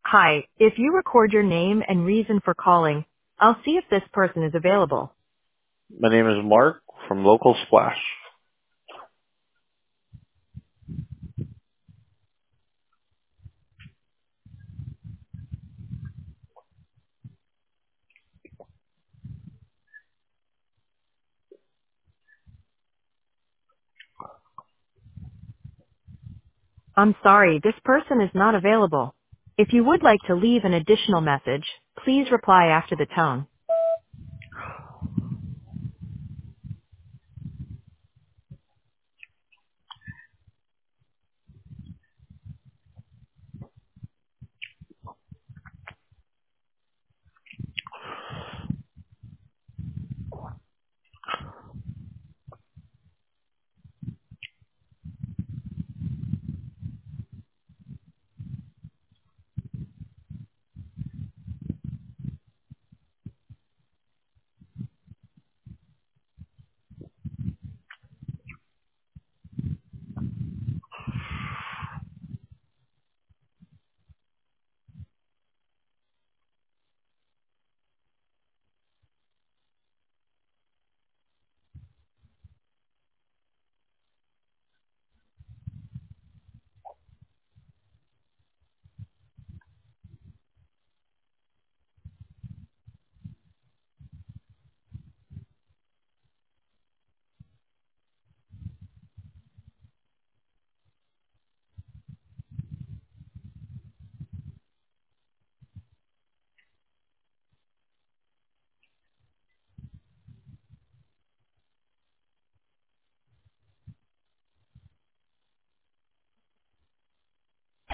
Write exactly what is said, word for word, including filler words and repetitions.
Hi, if you record your name and reason for calling, I'll see if this person is available. My name is Mark from Local Splash. I'm sorry, this person is not available. If you would like to leave an additional message, please reply after the tone.